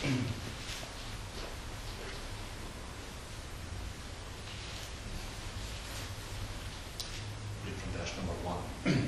Read from verse number 1.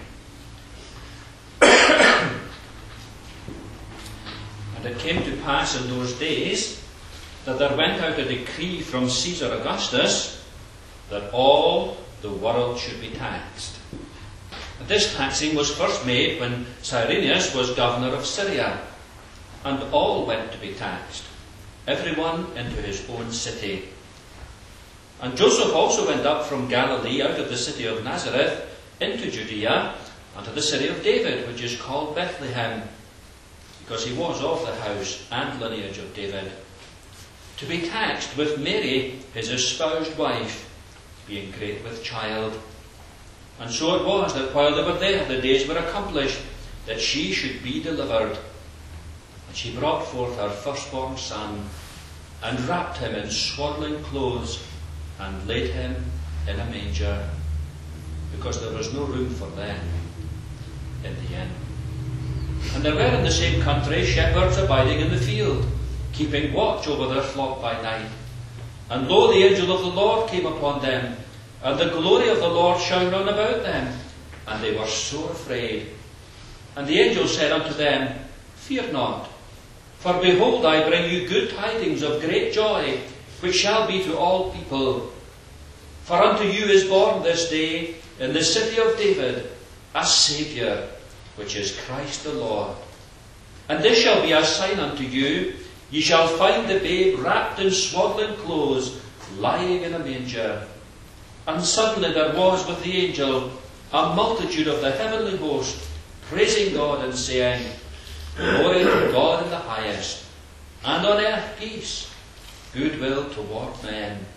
And it came to pass in those days that there went out a decree from Caesar Augustus that all the world should be taxed. And this taxing was first made when Cyrenius was governor of Syria, and all went to be taxed, everyone into his own city. And Joseph also went up from Galilee out of the city of Nazareth into Judea, unto the city of David, which is called Bethlehem, because he was of the house and lineage of David, to be taxed with Mary, his espoused wife, being great with child. And so it was that while they were there, the days were accomplished, that she should be delivered. And she brought forth her firstborn son, and wrapped him in swaddling clothes, and laid him in a manger, because there was no room for them in the inn. And there were in the same country shepherds abiding in the field, keeping watch over their flock by night. And lo, the angel of the Lord came upon them, and the glory of the Lord shone round about them, and they were sore afraid. And the angel said unto them, Fear not, for behold, I bring you good tidings of great joy, which shall be to all people. For unto you is born this day in the city of David a Saviour, which is Christ the Lord. And this shall be a sign unto you, ye shall find the babe wrapped in swaddling clothes, lying in a manger. And suddenly there was with the angel a multitude of the heavenly host, praising God and saying, Glory to God in the highest, and on earth peace, goodwill toward men.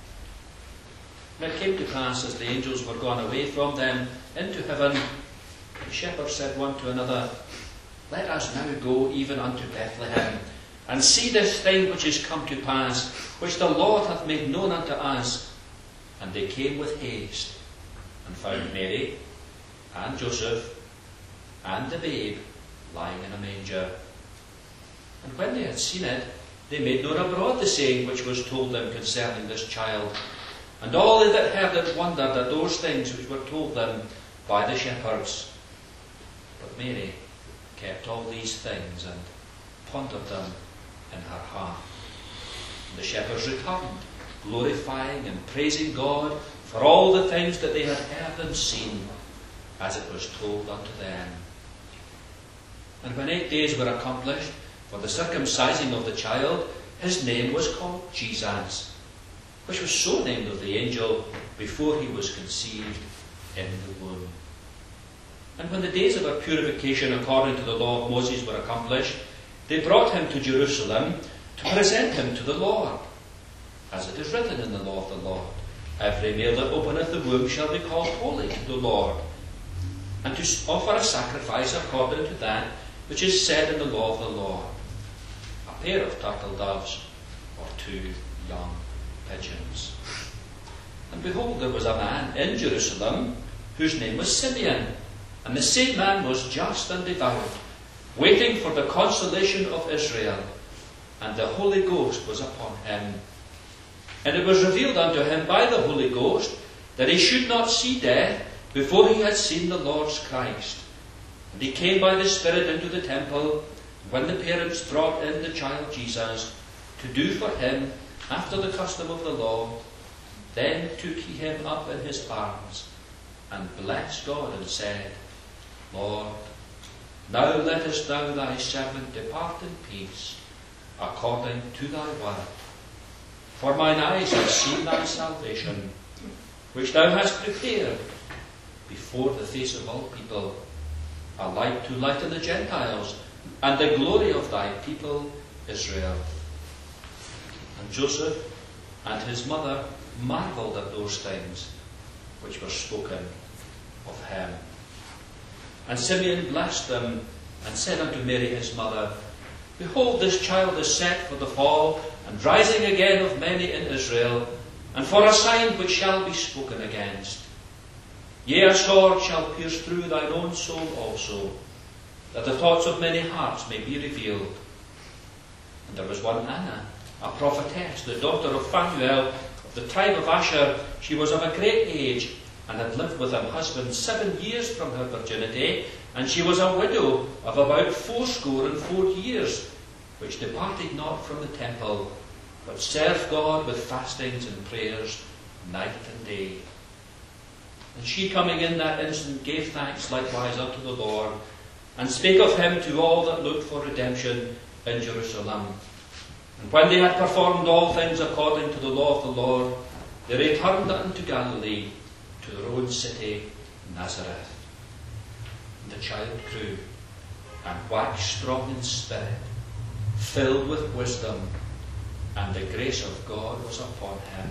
And it came to pass, as the angels were gone away from them into heaven, the shepherds said one to another, Let us now go even unto Bethlehem, and see this thing which is come to pass, which the Lord hath made known unto us. And they came with haste, and found Mary, and Joseph, and the babe lying in a manger. And when they had seen it, they made known abroad the saying which was told them concerning this child. And all they that heard it wondered at those things which were told them by the shepherds. But Mary kept all these things, and pondered them in her heart. And the shepherds returned, glorifying and praising God for all the things that they had heard and seen, as it was told unto them. And when 8 days were accomplished for the circumcising of the child, his name was called Jesus, which was so named of the angel before he was conceived in the womb. And when the days of her purification according to the law of Moses were accomplished, they brought him to Jerusalem to present him to the Lord, as it is written in the law of the Lord, Every male that openeth the womb shall be called holy to the Lord, and to offer a sacrifice according to that which is said in the law of the Lord, a pair of turtle doves or 2 young pigeons. And behold, there was a man in Jerusalem whose name was Simeon, and the same man was just and devout, waiting for the consolation of Israel, and the Holy Ghost was upon him. And it was revealed unto him by the Holy Ghost that he should not see death before he had seen the Lord's Christ. And he came by the Spirit into the temple, when the parents brought in the child Jesus, to do for him after the custom of the law. Then took he him up in his arms, and blessed God, and said, Lord, now lettest thou thy servant depart in peace, according to thy word. For mine eyes have seen thy salvation, which thou hast prepared before the face of all people, a light to lighten the Gentiles, and the glory of thy people Israel. And Joseph and his mother marvelled at those things which were spoken of him. And Simeon blessed them, and said unto Mary his mother, Behold, this child is set for the fall and rising again of many in Israel, and for a sign which shall be spoken against. Yea, a sword shall pierce through thine own soul also, that the thoughts of many hearts may be revealed. And There was one Anna, a prophetess, the daughter of Phanuel of the tribe of Asher. She was of a great age, and had lived with her husband 7 years from her virginity, and she was a widow of about 84 years, which departed not from the temple, but served God with fastings and prayers night and day. And she, coming in that instant, gave thanks likewise unto the Lord, and spake of him to all that looked for redemption in Jerusalem. And when they had performed all things according to the law of the Lord, they returned unto Galilee, to their own city, Nazareth. And the child grew, and waxed strong in spirit, filled with wisdom, and the grace of God was upon him.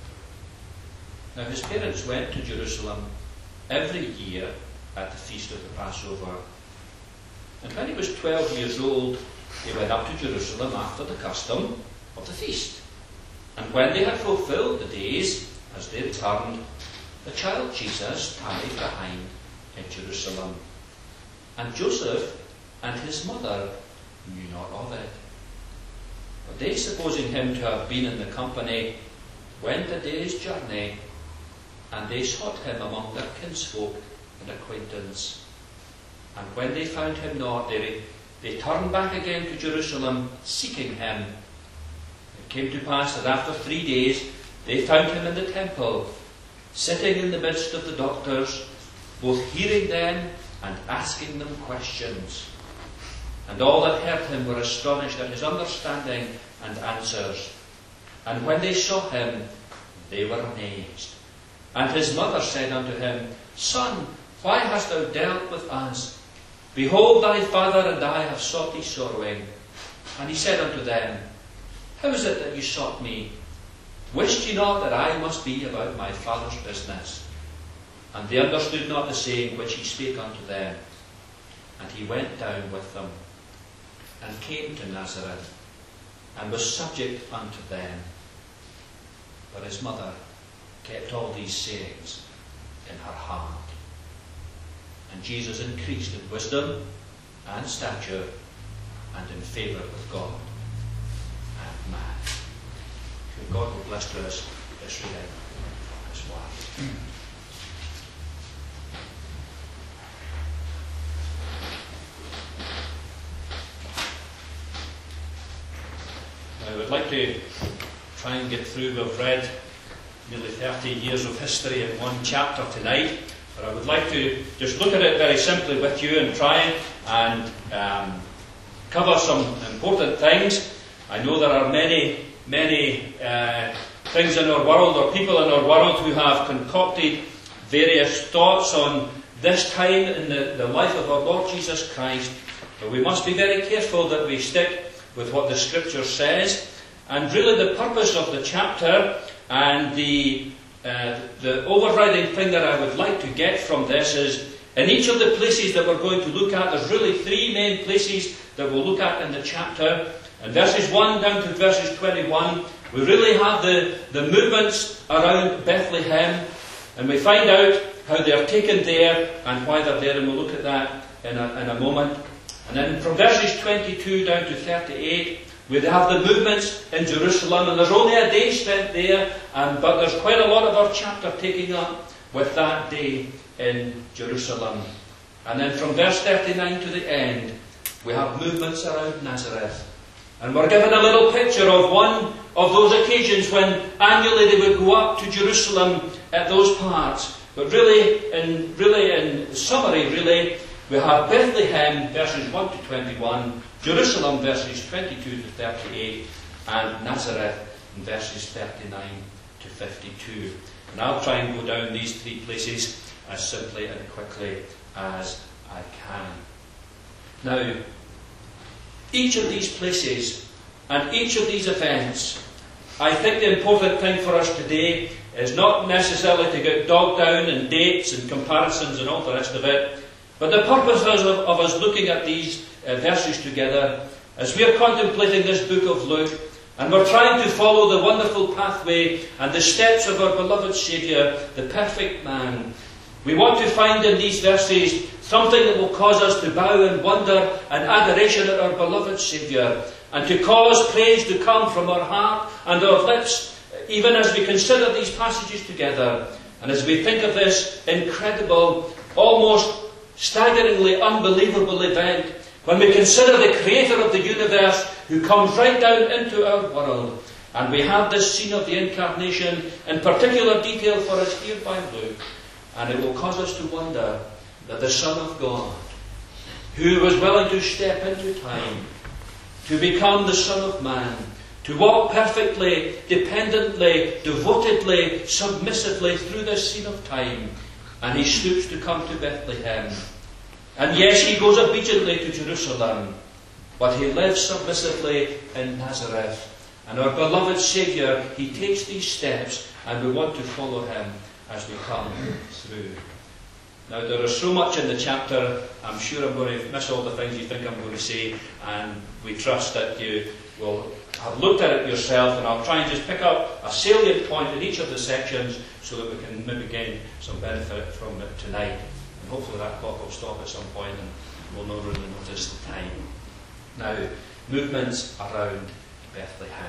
Now his parents went to Jerusalem every year at the feast of the Passover. And when he was 12 years old, they went up to Jerusalem after the custom of the feast. And when they had fulfilled the days, as they returned, the child Jesus tarried behind in Jerusalem. And Joseph and his mother knew not of it. But they, supposing him to have been in the company, went a day's journey, and they sought him among their kinsfolk and acquaintance. And when they found him not, they turned back again to Jerusalem, seeking him. It came to pass that after 3 days they found him in the temple, sitting in the midst of the doctors, both hearing them and asking them questions. And all that heard him were astonished at his understanding and answers. And when they saw him, they were amazed. And his mother said unto him, Son, why hast thou dealt with us? Behold, thy father and I have sought thee sorrowing. And he said unto them, How is it that you sought me? Wist ye not that I must be about my father's business? And they understood not the saying which he spake unto them. And he went down with them, and came to Nazareth, and was subject unto them. But his mother kept all these sayings in her heart. And Jesus increased in wisdom and stature, and in favour with God and man. May God will bless to us this reading as well. I would like to try and get through. We've read nearly 30 years of history in one chapter tonight, but I would like to just look at it very simply with you and try and cover some important things. I know there are many things in our world, or people in our world, who have concocted various thoughts on this time in the life of our Lord Jesus Christ, but we must be very careful that we stick with what the Scripture says. And really the purpose of the chapter and the overriding thing that I would like to get from this is, in each of the places that we're going to look at, there's really 3 main places that we'll look at in the chapter. And verses 1 down to verses 21, we really have the movements around Bethlehem, and we find out how they're taken there and why they're there, and we'll look at that in a moment. And then from verses 22 down to 38, we have the movements in Jerusalem, and there's only a day spent there, but there's quite a lot of our chapter taking up with that day in Jerusalem. And then from verse 39 to the end, we have movements around Nazareth. And we're given a little picture of one of those occasions when annually they would go up to Jerusalem at those parts. But really, in summary, we have Bethlehem, verses 1 to 21, Jerusalem, verses 22 to 38, and Nazareth, in verses 39 to 52. And I'll try and go down these 3 places as simply and quickly as I can. Now, each of these places and each of these events, I think the important thing for us today is not necessarily to get bogged down in dates and comparisons and all the rest of it, but the purpose of us looking at these verses together, as we are contemplating this book of Luke, and we're trying to follow the wonderful pathway and the steps of our beloved Saviour, the perfect man, we want to find in these verses something that will cause us to bow in wonder and adoration at our beloved Saviour, and to cause praise to come from our heart and our lips, even as we consider these passages together, and as we think of this incredible, almost staggeringly unbelievable event, when we consider the Creator of the universe who comes right down into our world. And we have this scene of the Incarnation in particular detail for us here by Luke. And it will cause us to wonder that the Son of God, who was willing to step into time, to become the Son of Man, to walk perfectly, dependently, devotedly, submissively through this scene of time, and he stoops to come to Bethlehem. And yes, he goes obediently to Jerusalem, but he lives submissively in Nazareth. And our beloved Saviour, he takes these steps, and we want to follow him as we come through. Now, there is so much in the chapter. I'm sure I'm going to miss all the things you think I'm going to say, and we trust that you will have looked at it yourself, and I'll try and just pick up a salient point in each of the sections so that we can maybe gain some benefit from it tonight. And hopefully that clock will stop at some point and we'll not really notice the time. Now, movements around Bethlehem.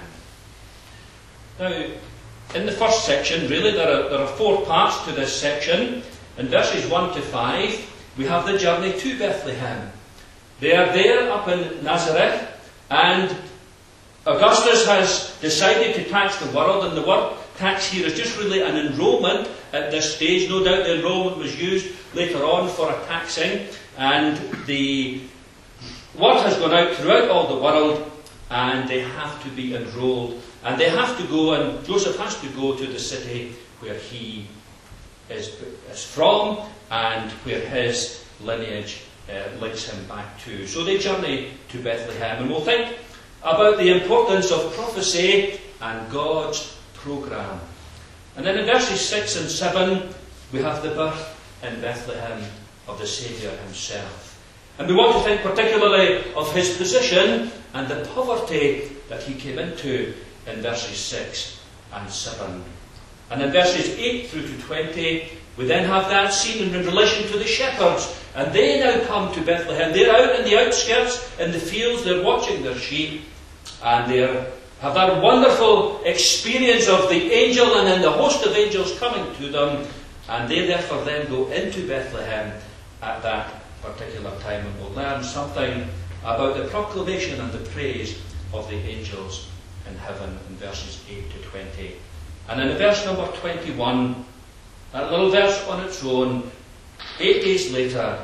Now, in the first section, really, there are 4 parts to this section. In verses 1 to 5, we have the journey to Bethlehem. They are there up in Nazareth, and Augustus has decided to tax the world, and the word tax here is just really an enrolment at this stage. No doubt the enrolment was used later on for a taxing, and the word has gone out throughout all the world, and they have to be enrolled, and they have to go, and Joseph has to go to the city where he is from, and where his lineage links him back to. So they journey to Bethlehem, and we'll think about the importance of prophecy and God's programme. And then in verses 6 and 7, we have the birth in Bethlehem of the Saviour himself. And we want to think particularly of his position and the poverty that he came into in verses 6 and 7. And in verses 8 through to 20, we then have that scene in relation to the shepherds. And they now come to Bethlehem. They're out in the outskirts, in the fields, they're watching their sheep. And they have that wonderful experience of the angel and then the host of angels coming to them. And they therefore then go into Bethlehem at that particular time. And we'll learn something about the proclamation and the praise of the angels in heaven in verses 8 to 20. And in verse number 21, that little verse on its own, 8 days later,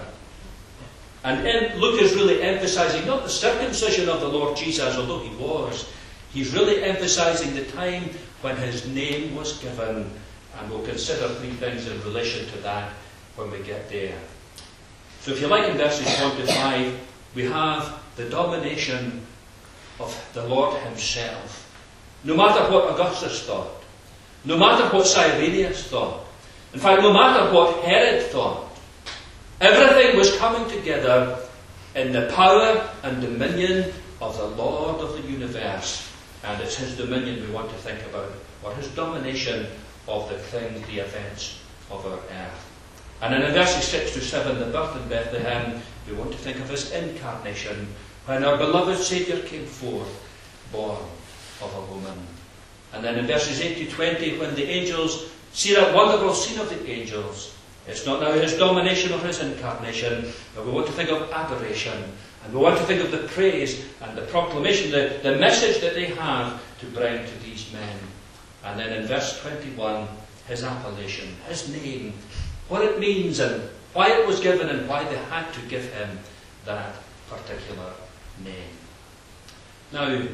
and Luke is really emphasizing not the circumcision of the Lord Jesus, although he was. He's really emphasizing the time when his name was given. And we'll consider 3 things in relation to that when we get there. So if you like, in verses 1 to 5, we have the domination of the Lord himself. No matter what Augustus thought, no matter what Cyrenius thought, in fact, no matter what Herod thought, everything was coming together in the power and dominion of the Lord of the universe. And it's his dominion we want to think about, or his domination of the things, the events of our earth. And in verses 6 to 7, the birth in Bethlehem, we want to think of his incarnation, when our beloved Saviour came forth, born of a woman. And then in verses 8 to 20, when the angels see that wonderful scene of the angels, it's not now his domination or his incarnation, but we want to think of adoration. And we want to think of the praise and the proclamation, the message that they have to bring to these men. And then in verse 21, his appellation, his name, what it means and why it was given and why they had to give him that particular name. Now,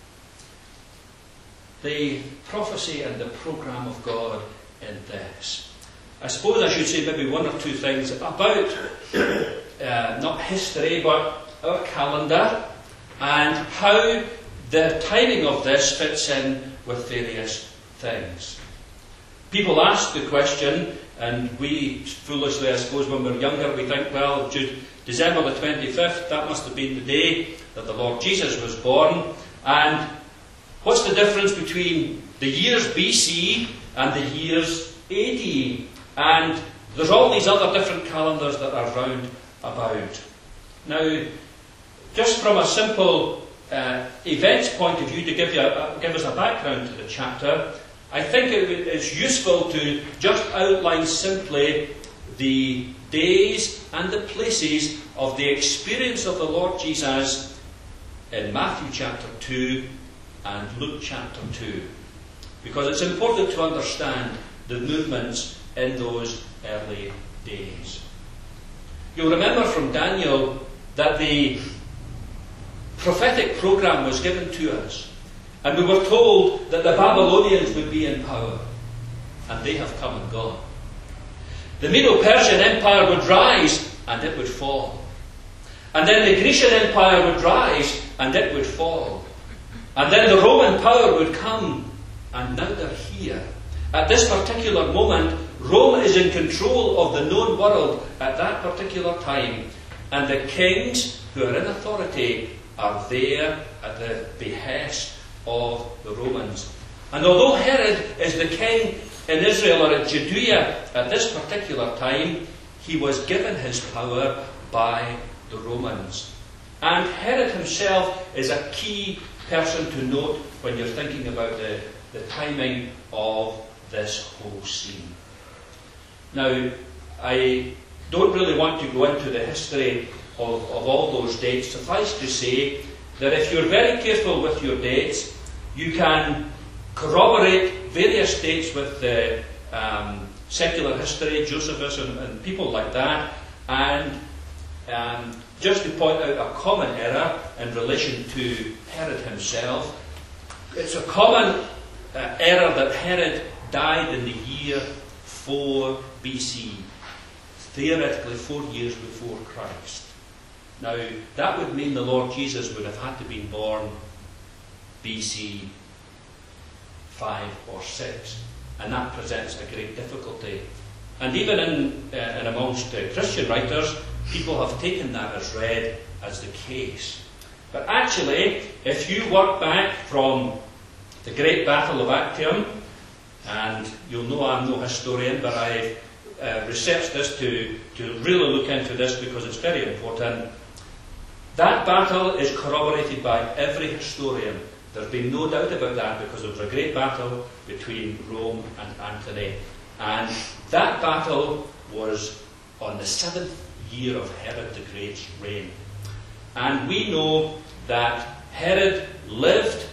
the prophecy and the programme of God in this. I suppose I should say maybe 1 or 2 things about not history but our calendar and how the timing of this fits in with various things. People ask the question, and we foolishly, I suppose, when we're younger, we think, well, December the 25th, that must have been the day that the Lord Jesus was born. And what's the difference between the years BC and the years AD? And there's all these other different calendars that are round about. Now, just from a simple events point of view, to give us a background to the chapter, I think it's useful to just outline simply the days and the places of the experience of the Lord Jesus in Matthew chapter 2 and Luke chapter 2. Because it's important to understand the movements in those early days. You'll remember from Daniel that the prophetic program was given to us, and we were told that the Babylonians would be in power, and they have come and gone. The Medo-Persian Empire would rise, and it would fall. And then the Grecian Empire would rise, and it would fall. And then the Roman power would come, and now they're here. At this particular moment, Rome is in control of the known world at that particular time, and the kings who are in authority are there at the behest of the Romans. And although Herod is the king in Israel or at Judea at this particular time, he was given his power by the Romans. And Herod himself is a key person to note when you're thinking about the timing of this whole scene. Now, I don't really want to go into the history of all those dates. Suffice to say that if you're very careful with your dates, you can corroborate various dates with secular history, Josephus and people like that, and just to point out a common error in relation to Herod himself, it's a common error that Herod died in the year 4 BC, theoretically 4 years before Christ. Now, that would mean the Lord Jesus would have had to be born BC 5 or 6, and that presents a great difficulty. And even in amongst Christian writers, people have taken that as read as the case. But actually, if you work back from the Great Battle of Actium, and you'll know I'm no historian, but I've researched this to really look into this because it's very important. That battle is corroborated by every historian. There's been no doubt about that because there was a great battle between Rome and Antony. And that battle was on the 7th year of Herod the Great's reign. And we know that Herod lived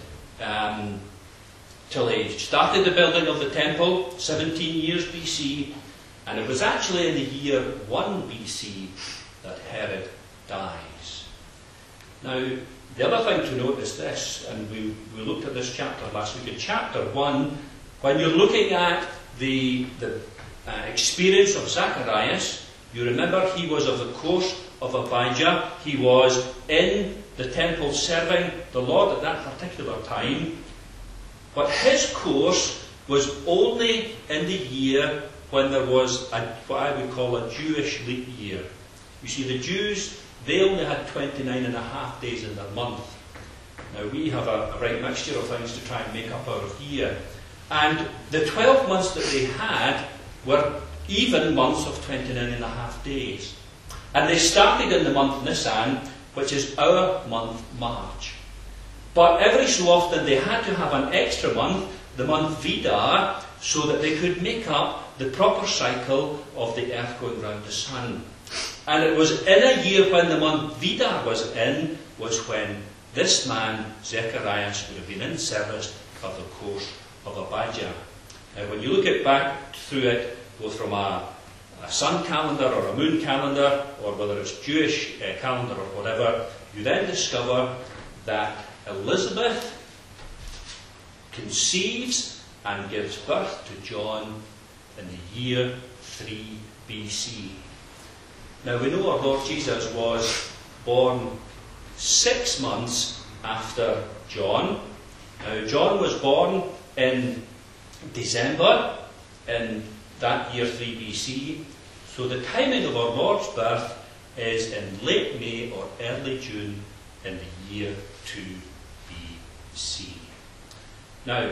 till he started the building of the temple, 17 years BC, and it was actually in the year 1 BC that Herod dies. Now, the other thing to note is this, and we looked at this chapter last week. In chapter 1, when you're looking at the experience of Zacharias, you remember he was of the course of Abijah. He was in the temple serving the Lord at that particular time. But his course was only in the year when there was what I would call a Jewish leap year. You see, the Jews, they only had 29.5 days in their month. Now, we have a right mixture of things to try and make up our year. And the 12 months that they had were even months of 29.5 days. And they started in the month Nisan, which is our month March. But every so often they had to have an extra month, the month Vidar, so that they could make up the proper cycle of the earth going round the sun. And it was in a year when the month Vidar was when this man, Zacharias, would have been in service of the course of Abijah. Now, when you look at back through it, both from a sun calendar or a moon calendar, or whether it's Jewish calendar or whatever, you then discover that Elizabeth conceives and gives birth to John in the year 3 BC. Now, we know our Lord Jesus was born 6 months after John. Now, John was born in December in that year 3 BC. So the timing of our Lord's birth is in late May or early June in the year 2 BC. Now,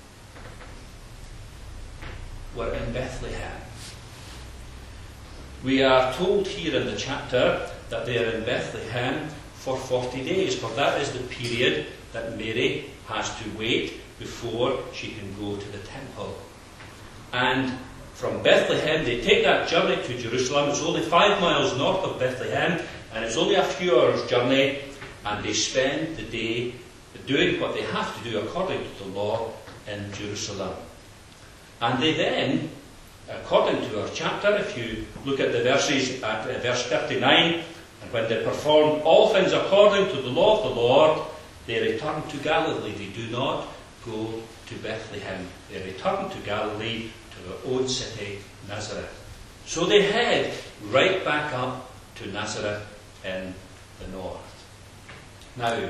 we're in Bethlehem. We are told here in the chapter that they are in Bethlehem, for 40 days, for that is the period that Mary has to wait before she can go to the temple. And from Bethlehem, they take that journey to Jerusalem. It's only 5 miles north of Bethlehem, and it's only a few hours' journey, and they spend the day doing what they have to do according to the law in Jerusalem. And they then, according to our chapter, if you look at the verses at verse 39, and when they performed all things according to the law of the Lord, they returned to Galilee. They do not go to Bethlehem. They return to Galilee, to their own city, Nazareth. So they head right back up to Nazareth in the north. Now,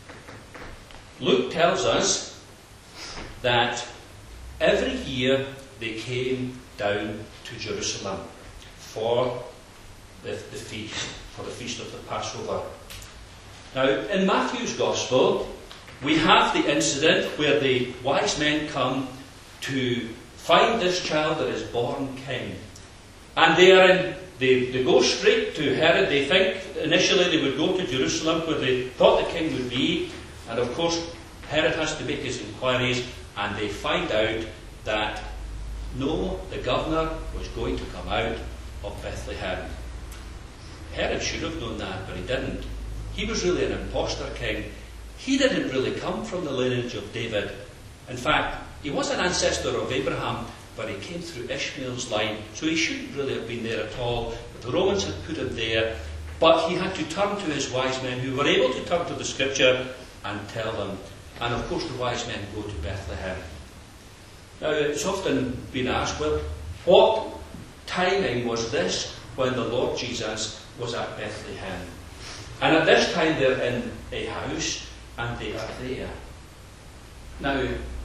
Luke tells us that every year they came down to Jerusalem for the feast of the Passover. Now, in Matthew's Gospel, we have the incident where the wise men come to find this child that is born king. And they go straight to Herod. They think initially they would go to Jerusalem where they thought the king would be. And of course, Herod has to make his inquiries, and they find out that no, the governor was going to come out of Bethlehem. Herod should have known that, but he didn't. He was really an impostor king. He didn't really come from the lineage of David. In fact, he was an ancestor of Abraham, but he came through Ishmael's line, so he shouldn't really have been there at all. But the Romans had put him there, but he had to turn to his wise men, who were able to turn to the scripture and tell them. And of course the wise men go to Bethlehem. Now, it's often been asked, well, what timing was this when the Lord Jesus was at Bethlehem? And at this time they're in a house, and they are there. Now,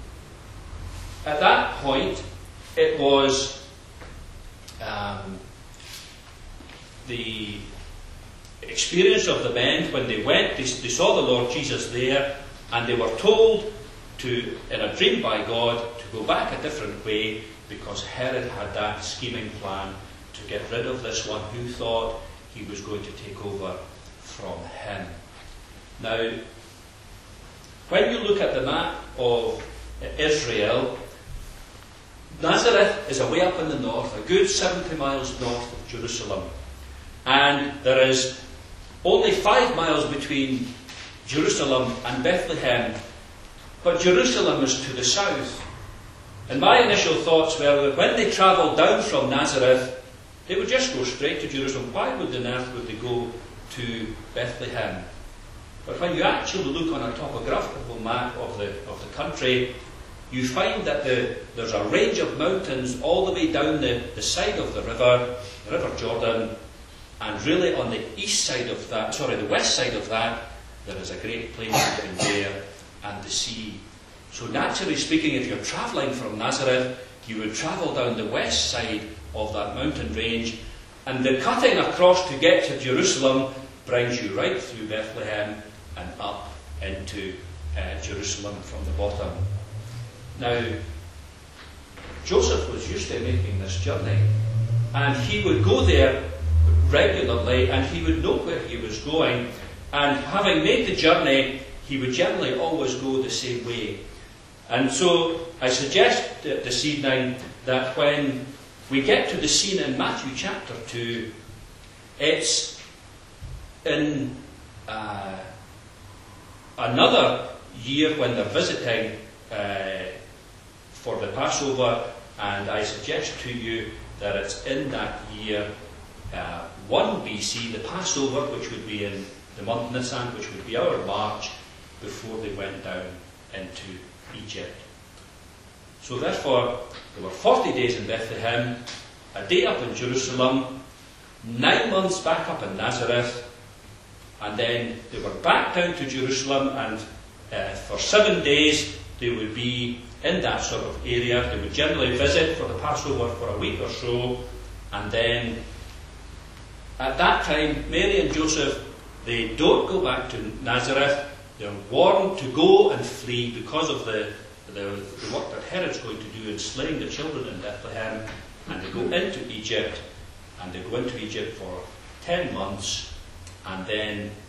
at that point, it was the experience of the men when they went, they saw the Lord Jesus there, and they were told to, in a dream by God, to go back a different way, because Herod had that scheming plan to get rid of this one who thought he was going to take over from him. Now, when you look at the map of Israel, Nazareth is away up in the north, a good 70 miles north of Jerusalem. And there is only 5 miles between Jerusalem and Bethlehem, but Jerusalem is to the south. And my initial thoughts were that when they travelled down from Nazareth, they would just go straight to Jerusalem. Why would on earth would they go to Bethlehem? But when you actually look on a topographical map of the country, you find that there's a range of mountains all the way down the side of the River Jordan, and really on the the west side of that, there is a great plain between there and the sea. So naturally speaking, if you're travelling from Nazareth, you would travel down the west side of that mountain range, and the cutting across to get to Jerusalem brings you right through Bethlehem and up into Jerusalem from the bottom. Now, Joseph was used to making this journey, and he would go there regularly, and he would know where he was going, and having made the journey, he would generally always go the same way. And so I suggest this evening that when we get to the scene in Matthew chapter 2, it's in another year when they're visiting for the Passover, and I suggest to you that it's in that year 1 BC, the Passover, which would be in the month Nisan, which would be our March, before they went down into Egypt. So therefore, there were 40 days in Bethlehem, a day up in Jerusalem, 9 months back up in Nazareth, and then they were back down to Jerusalem, and for 7 days they would be in that sort of area. They would generally visit for the Passover for a week or so, and then at that time, Mary and Joseph, they don't go back to Nazareth. They're warned to go and flee because of the work that Herod's going to do in slaying the children in Bethlehem, and they go into Egypt, and they go into Egypt for 10 months, and then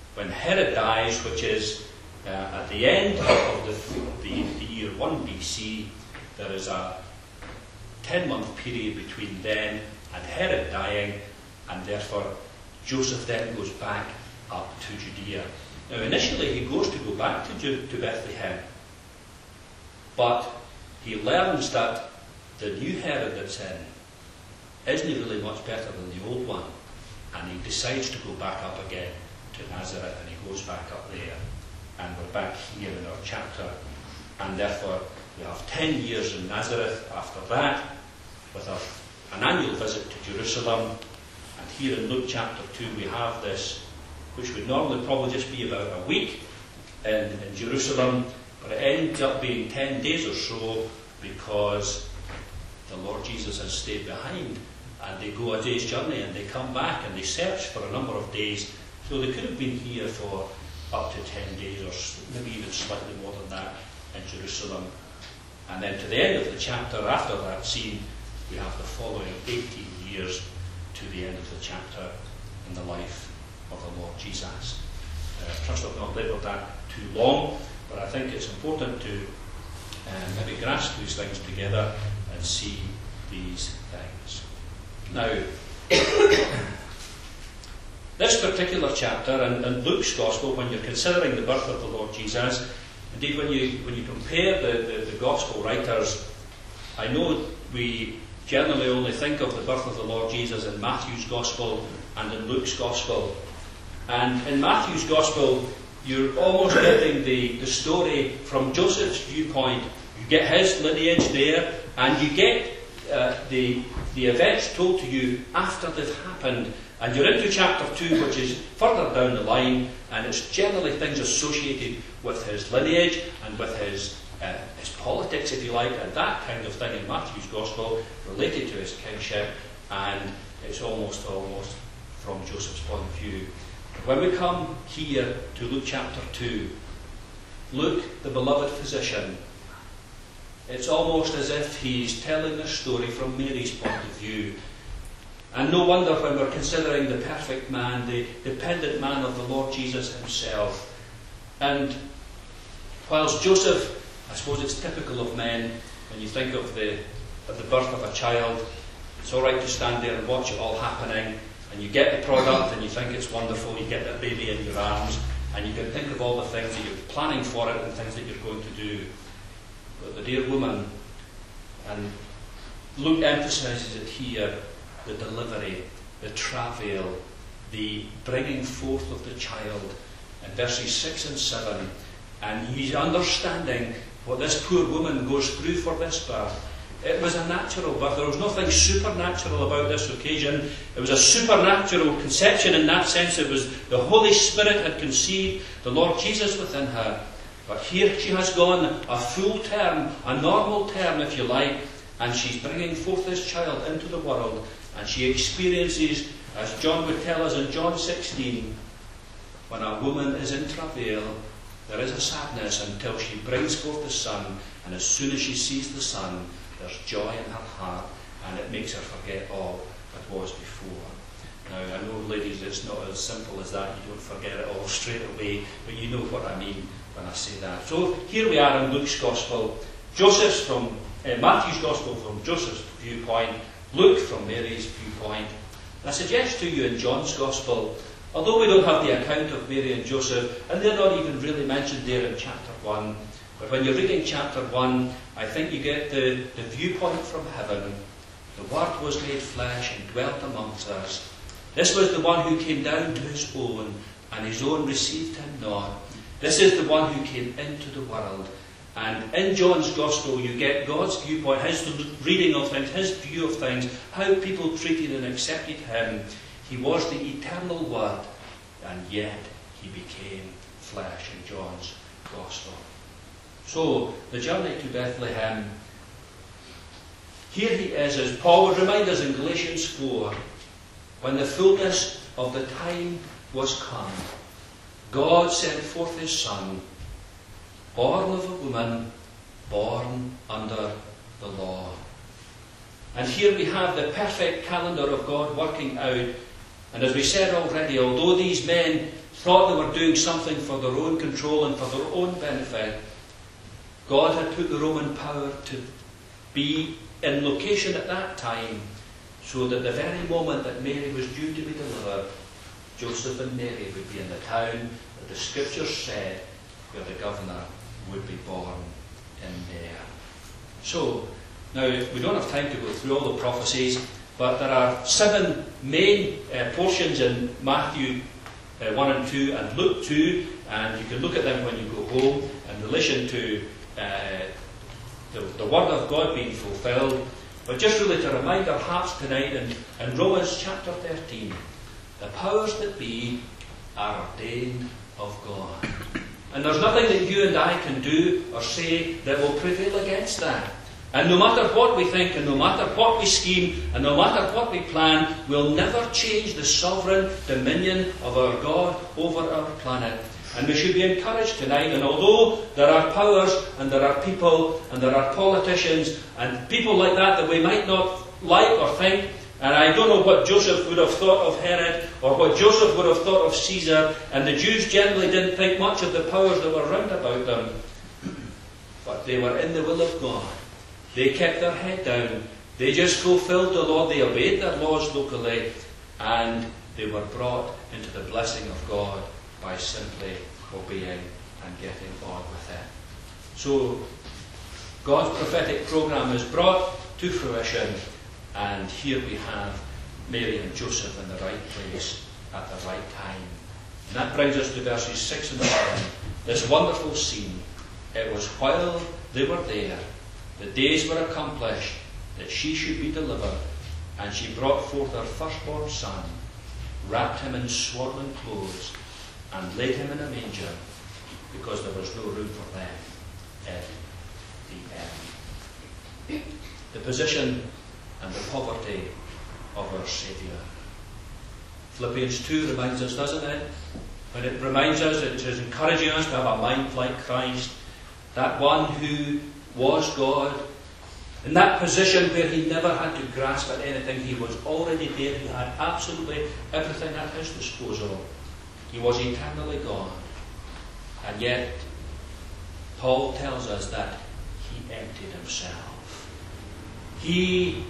when Herod dies, which is at the end of the year 1 BC, there is a 10-month period between then and Herod dying, and therefore Joseph then goes back up to Judea. Now initially he goes to go back to Bethlehem, but he learns that the new Herod that's in isn't really much better than the old one, and he decides to go back up again to Nazareth, and he goes back up there, and we're back here in our chapter, and therefore we have 10 years in Nazareth after that, with an annual visit to Jerusalem. And here in Luke chapter 2 we have this, which would normally probably just be about a week in Jerusalem, but it ends up being 10 days or so, because the Lord Jesus has stayed behind, and they go a day's journey and they come back and they search for a number of days. So they could have been here for up to 10 days, or maybe even slightly more than that, in Jerusalem. And then to the end of the chapter, after that scene, we have the following 18 years to the end of the chapter in the life of the Lord Jesus. I trust I've not laboured that too long, but I think it's important to maybe grasp these things together and see these things. Now, this particular chapter in Luke's Gospel, when you're considering the birth of the Lord Jesus, indeed when you compare the Gospel writers, I know we generally only think of the birth of the Lord Jesus in Matthew's Gospel and in Luke's Gospel. And in Matthew's Gospel, you're almost getting the story from Joseph's viewpoint. You get his lineage there, and you get the events told to you after they've happened. And you're into chapter 2, which is further down the line, and it's generally things associated with his lineage and with his politics, if you like, and that kind of thing in Matthew's Gospel related to his kingship, and it's almost from Joseph's point of view. When we come here to Luke chapter 2, Luke, the beloved physician, it's almost as if he's telling the story from Mary's point of view. And no wonder when we're considering the perfect man, the dependent man of the Lord Jesus himself. And whilst Joseph, I suppose it's typical of men, when you think of the birth of a child, it's all right to stand there and watch it all happening, and you get the product and you think it's wonderful, you get that baby in your arms, and you can think of all the things that you're planning for it and things that you're going to do. But the dear woman, and Luke emphasises it here, the delivery, the travail, the bringing forth of the child, in verses 6 and 7, and he's understanding what this poor woman goes through for this birth. It was a natural birth. There was nothing supernatural about this occasion. It was a supernatural conception in that sense. It was the Holy Spirit had conceived the Lord Jesus within her. But here she has gone a full term, a normal term if you like, and she's bringing forth this child into the world, and she experiences, as John would tell us in John 16, when a woman is in travail, there is a sadness until she brings forth the Son, and as soon as she sees the Son, there's joy in her heart, and it makes her forget all that was before. Now, I know, ladies, it's not as simple as that. You don't forget it all straight away, but you know what I mean when I say that. So here we are in Luke's Gospel. Joseph's from Matthew's Gospel from Joseph's viewpoint, Luke from Mary's viewpoint. I suggest to you in John's Gospel, although we don't have the account of Mary and Joseph, and they're not even really mentioned there in chapter 1, but when you're reading chapter 1, I think you get the viewpoint from heaven. The Word was made flesh and dwelt amongst us. This was the one who came down to his own, and his own received him not. This is the one who came into the world. And in John's Gospel you get God's viewpoint, his reading of things, his view of things, how people treated and accepted him. He was the eternal Word, and yet he became flesh in John's Gospel. So, the journey to Bethlehem. Here he is, as Paul would remind us in Galatians 4, when the fullness of the time was come, God sent forth his Son, born of a woman, born under the law. And here we have the perfect calendar of God working out. And as we said already, although these men thought they were doing something for their own control and for their own benefit, God had put the Roman power to be in location at that time, so that the very moment that Mary was due to be delivered, Joseph and Mary would be in the town that the Scriptures said where the governor would be born in there. So, now we don't have time to go through all the prophecies, but there are 7 main portions in Matthew 1 and 2 and Luke 2, and you can look at them when you go home in relation to the Word of God being fulfilled. But just really to remind our hearts tonight in Romans chapter 13, the powers that be are ordained of God. And there's nothing that you and I can do or say that will prevail against that. And no matter what we think, and no matter what we scheme, and no matter what we plan, we'll never change the sovereign dominion of our God over our planet. And we should be encouraged tonight, and although there are powers, and there are people, and there are politicians, and people like that we might not like or think, and I don't know what Joseph would have thought of Herod, or what Joseph would have thought of Caesar, and the Jews generally didn't think much of the powers that were round about them. But they were in the will of God. They kept their head down. They just fulfilled the law. They obeyed their laws locally. And they were brought into the blessing of God by simply obeying and getting on with it. So, God's prophetic program is brought to fruition. And here we have Mary and Joseph in the right place at the right time. And that brings us to verses 6 and 7. This wonderful scene. It was while they were there, the days were accomplished, that she should be delivered, and she brought forth her firstborn son, wrapped him in swaddling clothes, and laid him in a manger, because there was no room for them at the inn. The position and the poverty of our Saviour. Philippians 2 reminds us, doesn't it? When it reminds us, it is encouraging us to have a mind like Christ, that one who was God, in that position where he never had to grasp at anything. He was already there. He had absolutely everything at his disposal. He was eternally God. And yet, Paul tells us that he emptied himself. He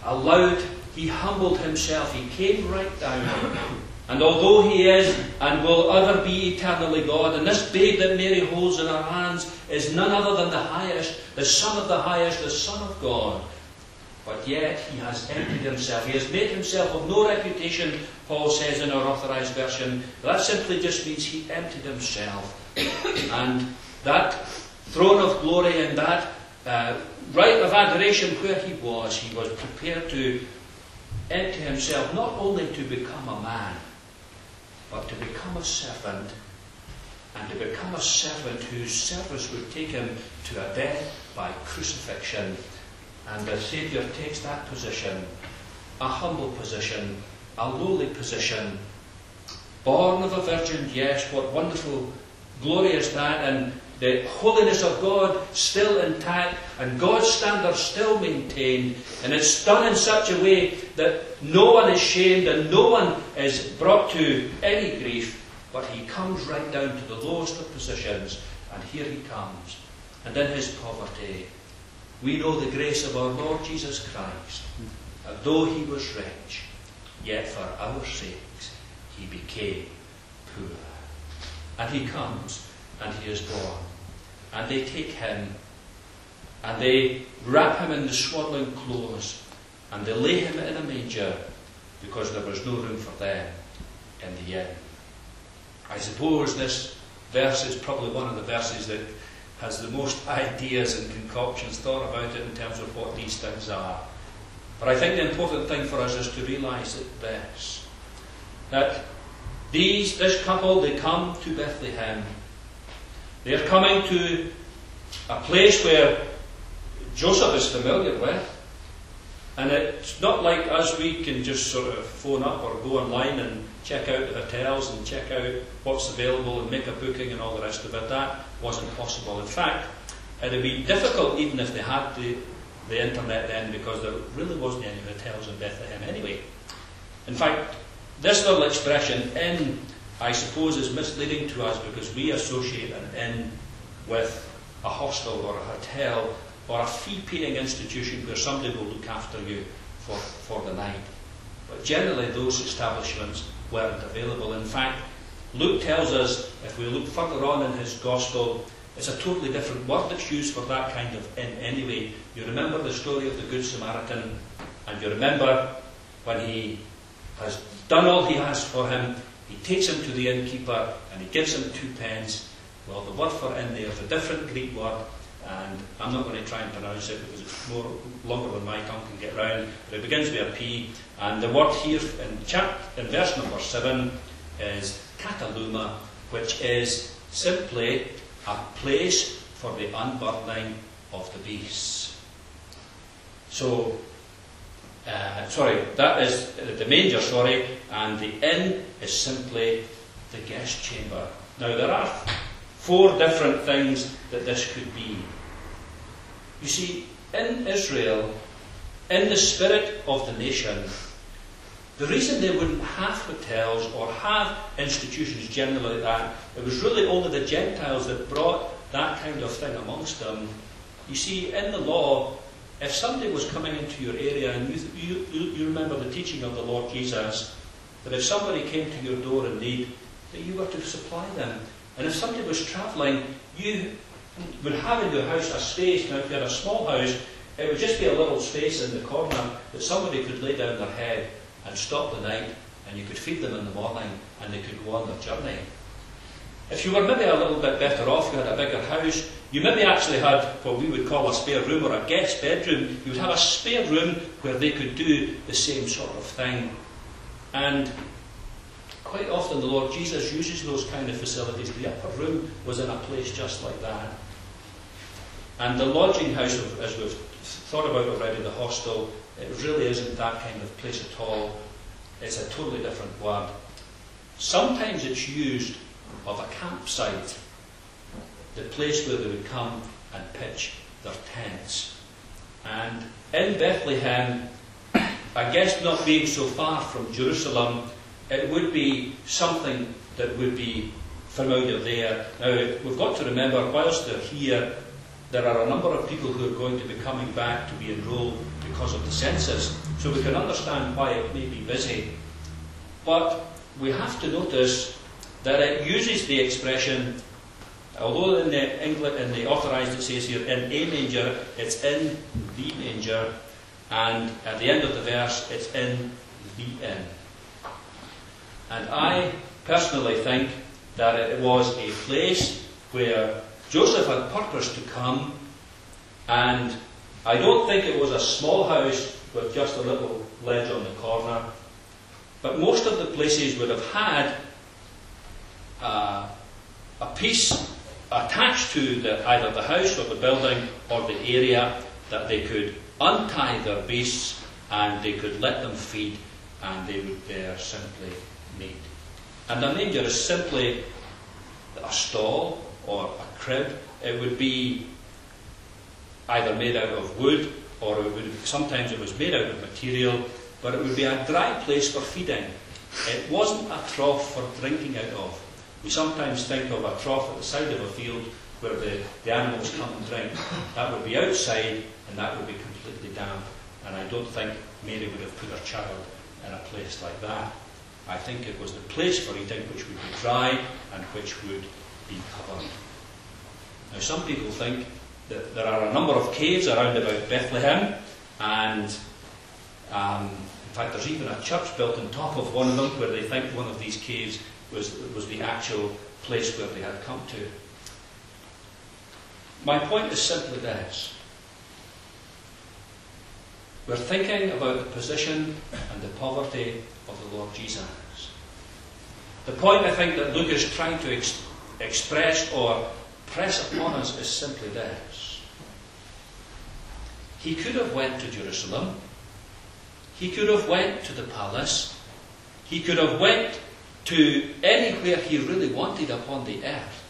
humbled himself. He came right down. And although he is and will ever be eternally God, and this babe that Mary holds in her hands is none other than the highest, the Son of the highest, the Son of God. But yet he has emptied himself. He has made himself of no reputation, Paul says in our Authorized Version. That simply just means he emptied himself. And that throne of glory and that right of adoration where he was prepared to empty himself, not only to become a man, but to become a servant, and to become a servant whose service would take him to a death by crucifixion. And the Saviour takes that position, a humble position, a lowly position, born of a virgin, yes, what wonderful glory is that, and the holiness of God still intact, and God's standards still maintained, and it's done in such a way that no one is shamed and no one is brought to any grief, but he comes right down to the lowest of positions, and here he comes. And in his poverty, we know the grace of our Lord Jesus Christ, that though he was rich, yet for our sakes he became poor. And he comes, and he is born. And they take him, and they wrap him in the swaddling clothes, and they lay him in a manger, because there was no room for them in the inn. I suppose this verse is probably one of the verses that has the most ideas and concoctions thought about it in terms of what these things are. But I think the important thing for us is to realise that this couple, they come to Bethlehem. They are coming to a place where Joseph is familiar with. And it's not like us, we can just sort of phone up or go online and check out the hotels and check out what's available and make a booking and all the rest of it. That wasn't possible. In fact, it would be difficult even if they had the internet then, because there really wasn't any hotels in Bethlehem anyway. In fact, this little expression, in I suppose, is misleading to us because we associate an inn with a hostel or a hotel or a fee-paying institution where somebody will look after you for the night. But generally those establishments weren't available. In fact, Luke tells us, if we look further on in his Gospel, it's a totally different word that's used for that kind of inn anyway. You remember the story of the Good Samaritan, and you remember when he has done all he has for him, he takes him to the innkeeper and he gives him 2 pence. Well, the word for inn there is a different Greek word, and I'm not going to try and pronounce it because it's longer than my tongue can get round, but it begins with a P, and the word here in verse number 7 is kataluma, which is simply a place for the unburdening of the beasts. So, that is the manger, and the inn is simply the guest chamber. Now, there are 4 different things that this could be. You see, in Israel, in the spirit of the nation, the reason they wouldn't have hotels or have institutions generally like that, it was really only the Gentiles that brought that kind of thing amongst them. You see, in the law, if somebody was coming into your area, and you remember the teaching of the Lord Jesus, that if somebody came to your door in need, that you were to supply them. And if somebody was travelling, you would have in your house a space. Now, if you had a small house, it would just be a little space in the corner that somebody could lay down their head and stop the night, and you could feed them in the morning, and they could go on their journey. If you were maybe a little bit better off, you had a bigger house, you maybe actually had what we would call a spare room or a guest bedroom. You would have a spare room where they could do the same sort of thing. And quite often the Lord Jesus uses those kind of facilities. The upper room was in a place just like that. And the lodging house, as we've thought about already, the hostel, it really isn't that kind of place at all. It's a totally different word. Sometimes it's used of a campsite, the place where they would come and pitch their tents. And in Bethlehem, I guess not being so far from Jerusalem, it would be something that would be familiar there. Now, we've got to remember, whilst they're here, there are a number of people who are going to be coming back to be enrolled because of the census, so we can understand why it may be busy. But we have to notice that it uses the expression, although in the authorised it says here, in a manger, it's in the manger, and at the end of the verse, it's in the inn. And I personally think that it was a place where Joseph had purposed to come, and I don't think it was a small house with just a little ledge on the corner, but most of the places would have had a piece attached to either the house or the building or the area that they could untie their beasts and they could let them feed, and they would there simply meet. And a manger is simply a stall or a crib. It would be either made out of wood, or sometimes it was made out of material, but it would be a dry place for feeding. It wasn't a trough for drinking out of. We sometimes think of a trough at the side of a field where the animals come and drink. That would be outside, and that would be completely damp. And I don't think Mary would have put her child in a place like that. I think it was the place for eating which would be dry and which would be covered. Now, some people think that there are a number of caves around about Bethlehem, and in fact there's even a church built on top of one of them where they think one of these caves was the actual place where they had come to. My point is simply this. We're thinking about the position and the poverty of the Lord Jesus. The point I think that Luke is trying to express or press upon us is simply this. He could have went to Jerusalem. He could have went to the palace. He could have went to anywhere he really wanted upon the earth.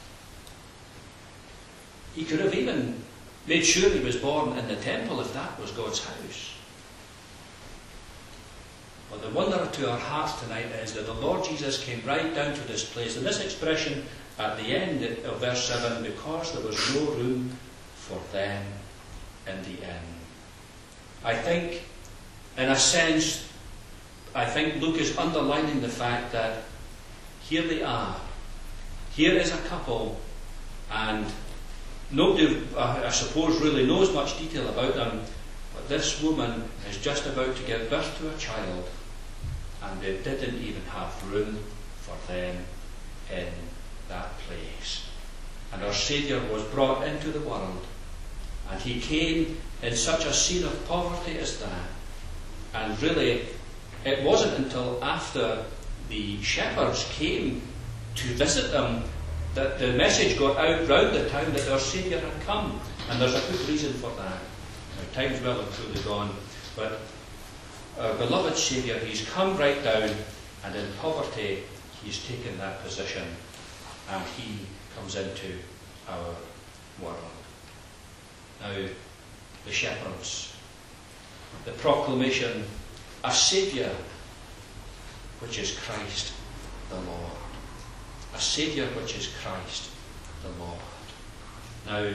He could have even made sure he was born in the temple if that was God's house. But the wonder to our hearts tonight is that the Lord Jesus came right down to this place. And this expression at the end of verse 7, because there was no room for them in the inn. I think, in a sense, Luke is underlining the fact that here they are. Here is a couple, and nobody, I suppose, really knows much detail about them, but this woman is just about to give birth to a child, and they didn't even have room for them in that place. And our Saviour was brought into the world, and he came in such a scene of poverty as that. And really, it wasn't until after the shepherds came to visit them that the message got out round the town that our Saviour had come. And there's a good reason for that. Now, time's well and truly gone, but our beloved Saviour, he's come right down, and in poverty he's taken that position, and he comes into our world. Now, the shepherds, the proclamation, a Saviour, which is Christ the Lord. A Saviour which is Christ the Lord. Now,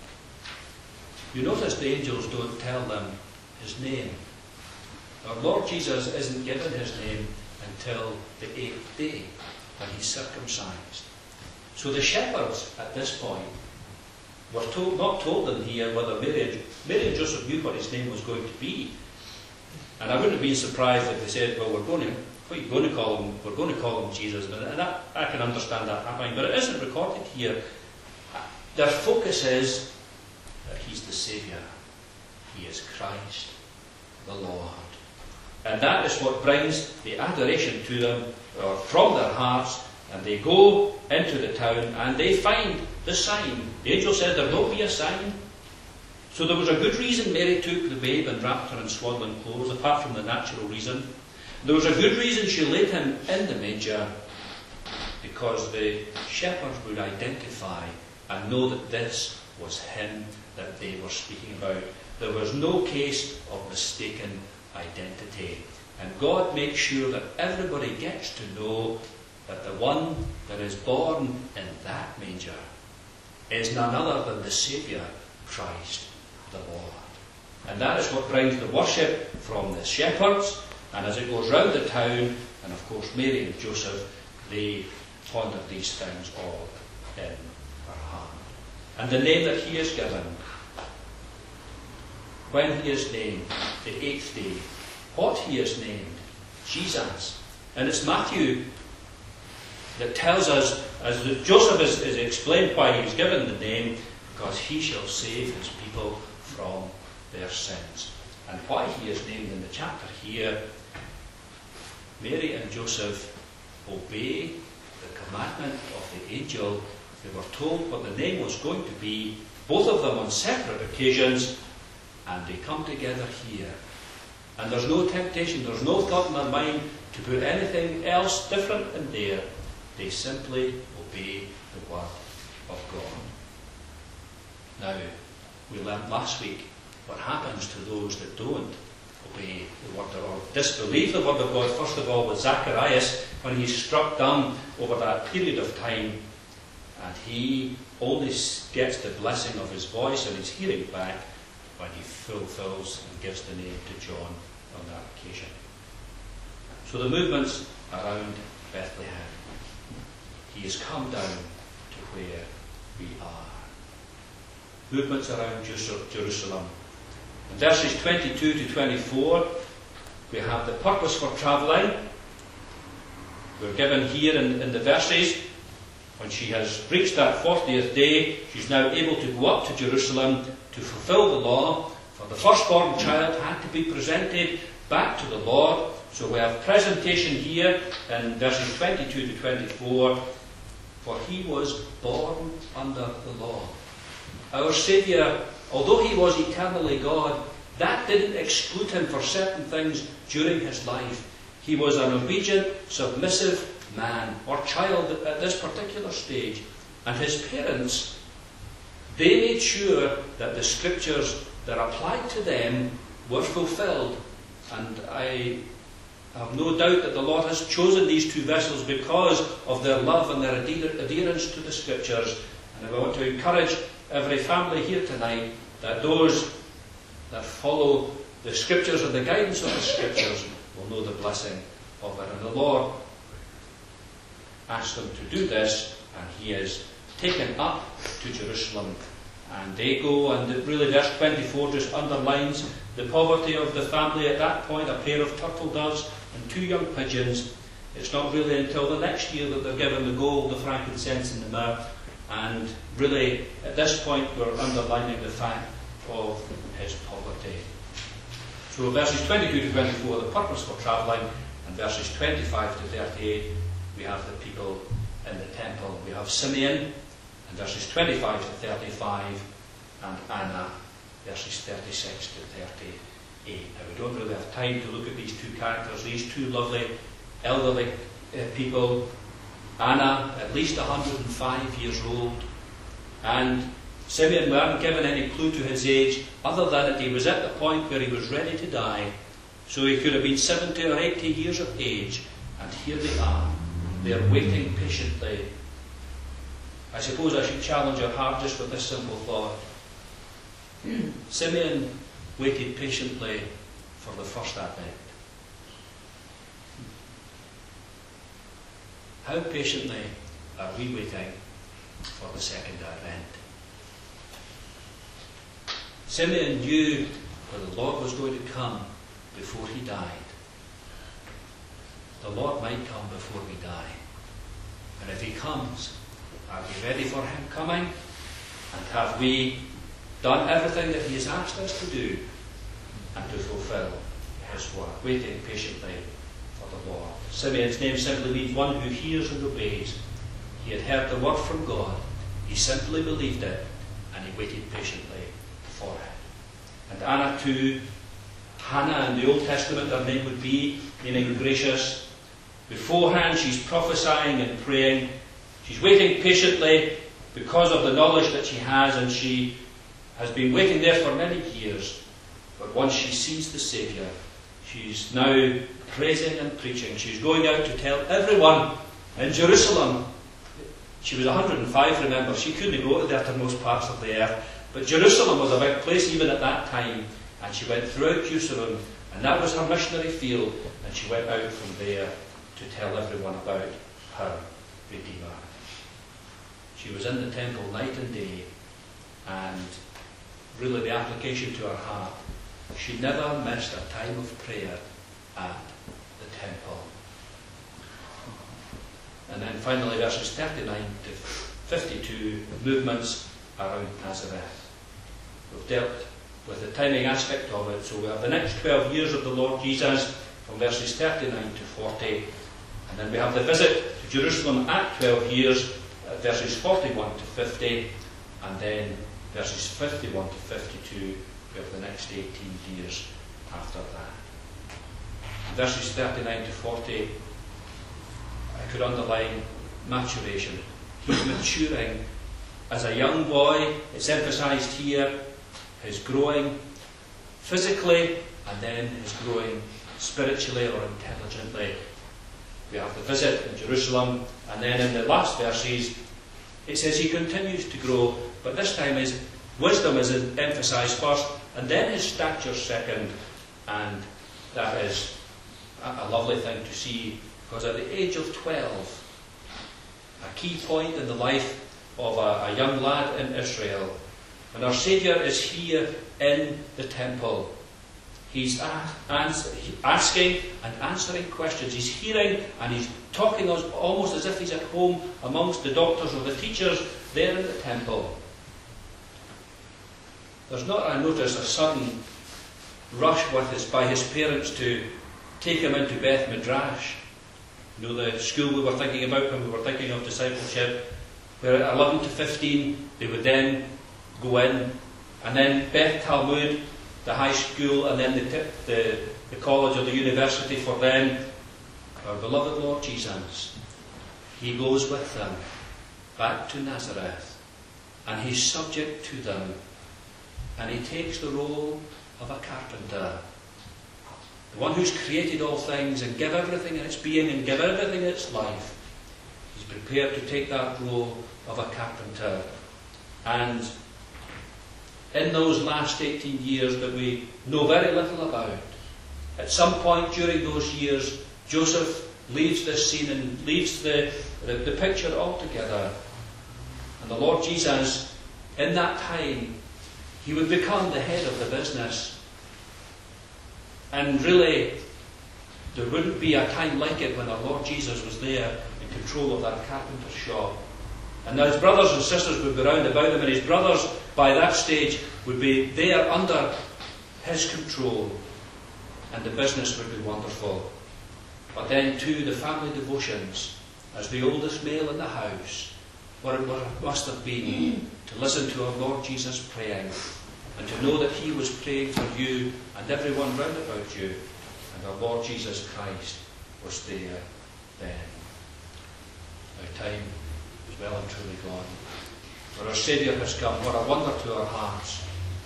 you notice the angels don't tell them his name. Our Lord Jesus isn't given his name until the 8th day, when he's circumcised. So the shepherds at this point were not told them here whether Mary and Joseph knew what his name was going to be. And I wouldn't have been surprised if they said, well, what are you going to call him? We're going to call him Jesus. And I can understand that happening, but it isn't recorded here. Their focus is that he's the Saviour. He is Christ the Lord. And that is what brings the adoration to them, or from their hearts, and they go into the town and they find the sign. The angel said there will be a sign. So there was a good reason Mary took the babe and wrapped her in swaddling clothes, apart from the natural reason. There was a good reason she laid him in the manger, because the shepherds would identify and know that this was him that they were speaking about. There was no case of mistaken identity. And God makes sure that everybody gets to know that the one that is born in that manger is none other than the Saviour, Christ the Lord. And that is what brings the worship from the shepherds. And as it goes round the town, and of course Mary and Joseph, they ponder these things all in her heart. And the name that he is given, when he is named, the 8th day, what he is named, Jesus. And it's Matthew that tells us, as Joseph is explained why he's given the name, because he shall save his people from their sins. And why he is named in the chapter here, Mary and Joseph obey the commandment of the angel. They were told what the name was going to be, both of them on separate occasions, and they come together here. And there's no temptation, there's no thought in their mind to put anything else different in there. They simply obey the word of God. Now, we learned last week what happens to those that don't obey the word or disbelieve the word of God. First of all, with Zacharias, when he's struck down over that period of time, and he only gets the blessing of his voice and his hearing back when he fulfills and gives the name to John on that occasion. So the movements around Bethlehem. He has come down to where we are. Movements around Jerusalem. In verses 22 to 24, we have the purpose for travelling. We're given here in the verses, when she has reached that 40th day, she's now able to go up to Jerusalem to fulfill the law. For the firstborn child had to be presented back to the Lord. So we have presentation here in verses 22 to 24. For he was born under the law. Our Saviour, although he was eternally God, that didn't exclude him for certain things during his life. He was an obedient, submissive man or child at this particular stage. And his parents, they made sure that the scriptures that applied to them were fulfilled. And I I have no doubt that the Lord has chosen these two vessels because of their love and their adherence to the Scriptures. And I want to encourage every family here tonight that those that follow the Scriptures and the guidance of the Scriptures will know the blessing of it. And the Lord asked them to do this, and He is taken up to Jerusalem. And they go, and really verse 24 just underlines the poverty of the family at that point, a pair of turtle doves and 2 young pigeons. It's not really until the next year that they're given the gold, the frankincense and the myrrh. And really, at this point, we're underlining the fact of his poverty. So verses 22 to 24, the purpose for travelling, and verses 25 to 38, we have the people in the temple. We have Simeon, and verses 25 to 35, and Anna, verses 36 to 38. Now, we don't really have time to look at these two characters, these two lovely elderly people. Anna, at least 105 years old, and Simeon, we haven't given any clue to his age, other than that he was at the point where he was ready to die. So he could have been 70 or 80 years of age, and here they are. They are waiting patiently. I suppose I should challenge your heart just with this simple thought. Simeon waited patiently for the first advent. How patiently are we waiting for the second advent? Simeon knew that the Lord was going to come before he died. The Lord might come before we die. And if he comes, are we ready for him coming? And have we done everything that he has asked us to do and to fulfill his work, waiting patiently for the Lord? Simeon's name simply means one who hears and obeys. He had heard the word from God. He simply believed it, and he waited patiently for it. And Anna too, Hannah in the Old Testament, her name would be, meaning gracious. Beforehand she's prophesying and praying. She's waiting patiently because of the knowledge that she has, and she has been waiting there for many years. But once she sees the Saviour, she's now praising and preaching. She's going out to tell everyone in Jerusalem. She was 105, remember. She couldn't go to the uttermost parts of the earth. But Jerusalem was a big place even at that time. And she went throughout Jerusalem, and that was her missionary field. And she went out from there to tell everyone about her Redeemer. She was in the temple night and day, and really the application to her heart, she never missed a time of prayer at the temple. And then finally verses 39 to 52, movements around Nazareth. We've dealt with the timing aspect of it, so we have the next 12 years of the Lord Jesus from verses 39 to 40, and then we have the visit to Jerusalem at 12 years, verses 41 to 50, and then verses 51 to 52, we have the next 18 years after that. Verses 39 to 40, I could underline maturation. He's maturing as a young boy. It's emphasised here, his growing physically, and then his growing spiritually or intelligently. We have the visit in Jerusalem, and then in the last verses it says he continues to grow, but this time his wisdom is emphasised first, and then his stature second, and that is a lovely thing to see, because at the age of 12, a key point in the life of a young lad in Israel, and our Saviour is here in the temple. He's asking and answering questions. He's hearing and he's talking almost as if he's at home amongst the doctors or the teachers there in the temple. There's not, I notice, a sudden rush by his parents to take him into Beth Midrash. You know, the school we were thinking about when we were thinking of discipleship, where at 11 to 15 they would then go in, and then Beth Talmud, the high school, and then the college or the university for them. Our beloved Lord Jesus, he goes with them back to Nazareth, and he's subject to them, and he takes the role of a carpenter, the one who's created all things and give everything in its being and give everything in its life. He's prepared to take that role of a carpenter. And in those last 18 years that we know very little about, at some point during those years, Joseph leaves this scene and leaves the picture altogether. And the Lord Jesus, in that time, he would become the head of the business. And really, there wouldn't be a time like it when our Lord Jesus was there in control of that carpenter's shop. And his brothers and sisters would be round about him, and his brothers, by that stage, would be there under his control. And the business would be wonderful. But then, too, the family devotions, as the oldest male in the house, what it must have been to listen to our Lord Jesus praying, and to know that he was praying for you and everyone round about you, and our Lord Jesus Christ was there then. Now time is well and truly gone. For our Saviour has come, what a wonder to our hearts.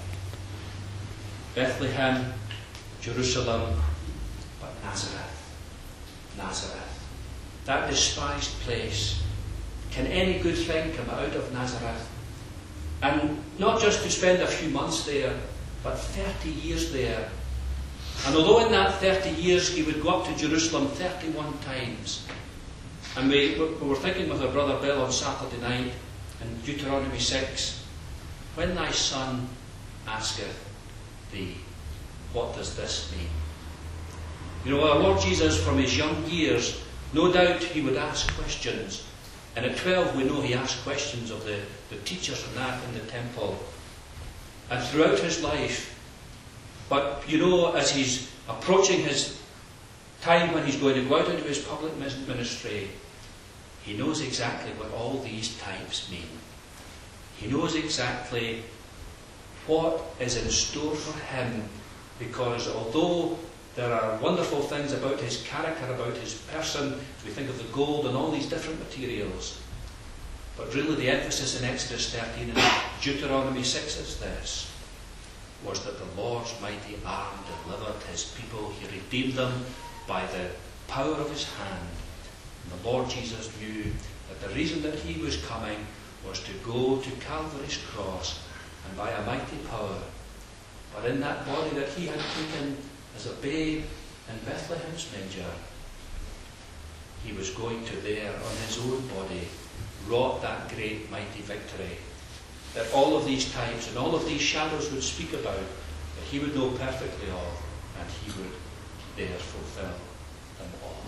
Bethlehem, Jerusalem, but Nazareth. That despised place. Can any good thing come out of Nazareth? And not just to spend a few months there, but 30 years there. And although in that 30 years he would go up to Jerusalem 31 times, and we were thinking with our brother Bill on Saturday night in Deuteronomy 6, when thy son asketh thee, what does this mean? You know, our Lord Jesus, from his young years, no doubt he would ask questions. And at 12 we know he asked questions of the teachers and that in the temple. And throughout his life. But you know, as he's approaching his time when he's going to go out into his public ministry, he knows exactly what all these times mean. He knows exactly what is in store for him, because although there are wonderful things about his character, about his person, as we think of the gold and all these different materials, but really the emphasis in Exodus 13 and Deuteronomy 6 is this, was that the Lord's mighty arm delivered his people. He redeemed them by the power of his hand. And the Lord Jesus knew that the reason that he was coming was to go to Calvary's cross, and by a mighty power. But in that body that he had taken as a babe in Bethlehem's manger, he was going to there on his own body wrought that great mighty victory that all of these types and all of these shadows would speak about, that he would know perfectly of, and he would there fulfill them all.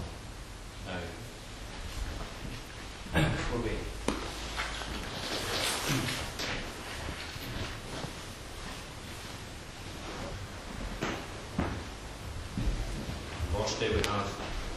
Now, before we